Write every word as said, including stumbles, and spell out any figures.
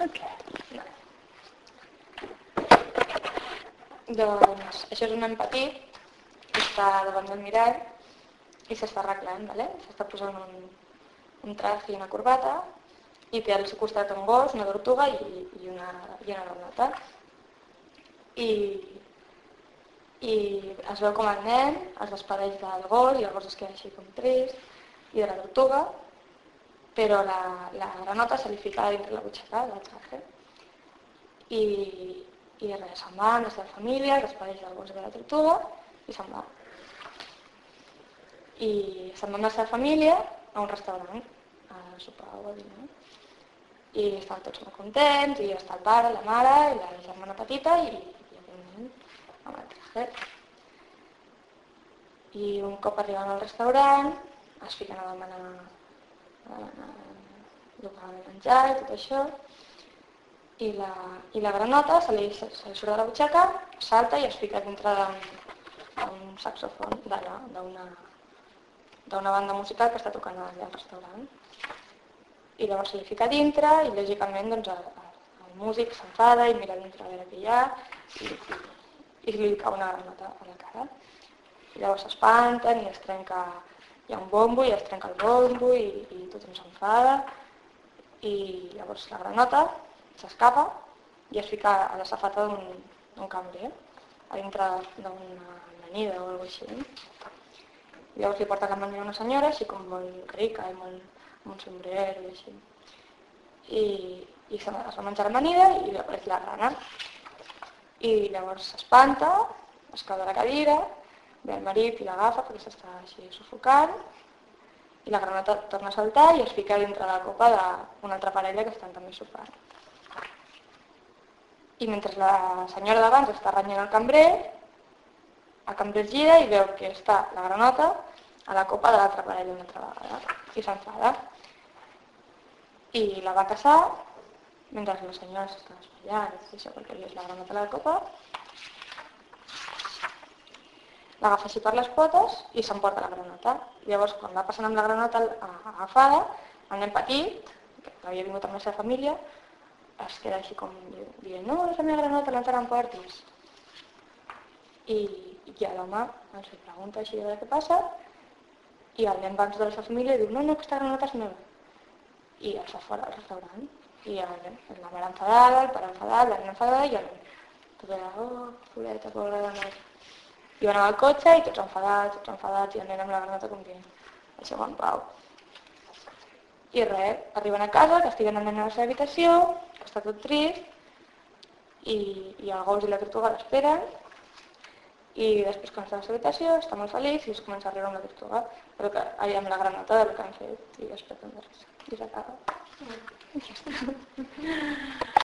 Ok. Doncs això és un nen petit que està davant del mirall i s'està arreglant, ¿vale? S'està posant un, un traje i una corbata i té al seu costat un gos, una tortuga i, i, una, i una granota. I, I es veu com el nen es despedeix del gos i el gos es queda així com trist i de la tortuga, però la, la granota se li fica dintre la butxaca del traje. I, i res, se'n va amb la seva família, es despedeix del gos i de la tortuga i se'n va. I se'n va amb la seva família a un restaurant, a sopar o a dinar. I estan tots molt contents, i està el pare, la mare i la germana petita i, i evidentment amb el traje. I un cop arriben al restaurant es fiquen a demanar, a demanar el que han de menjar i tot això. I la, i la granota se li, se li surt de la butxaca, salta i es fica dintre d'un saxofon, d'una d'una banda musical que està tocant allà al restaurant. I llavors se li fica dintre i lògicament doncs, el, el músic s'enfada i mira dintre a veure què hi ha i, i, i li cau una granota a la cara. I llavors s'espanten i es trenca, hi ha un bombo i es trenca el bombo i, i tothom s'enfada i llavors la granota s'escapa i es fica a la safata d'un cambrer, a dintre d'una amanida o alguna cosa així. I llavors li porta l'amanida a una senyora, així com molt rica i molt, amb un sombrero i així. I, i es va menjar l'amanida i apareix la rana. I llavors s'espanta, es cau de la cadira, ve el marit i l'agafa perquè s'està així sufocant i la granota torna a saltar i es fica dintre la copa d'una altra parella que estan també sopant. I mentre la senyora d'abans està renyant el cambrer, el cambrer gira i veu que està la granota a la copa de l'altra parella una altra vegada i s'enfada. I la va caçar mentre la senyora s'està desmaiant i això perquè li és la granota a la copa. L'agafa així per les potes i s'emporta la granota. Llavors, quan va passant amb la granota agafada, el nen petit, que havia vingut amb la seva família, es queda així com dient, no, és la meva granota, no te l'emportis. I, i ja l'home ens pregunta així de què passa i el nen va de la seva família i diu, no, no, aquesta granota és meva. I el fa fora del restaurant. I el nen, la mare enfadada, el pare enfadat, la nena enfadada i el nen. Tot era, oh, pobreta, pobra granota. I van al cotxe i tots enfadats, tots enfadats i el nen amb la granota com que deixeu en pau. I res, arriben a casa, castiguen el nen a la seva habitació, que està tot trist, i, i el gos i la tortuga l'esperen, i després quan està a la seva habitació està molt feliç i es comença a riure amb la tortuga, però que allà amb la granota del que han fet, i es peten de res, i s'acaba. I ja està.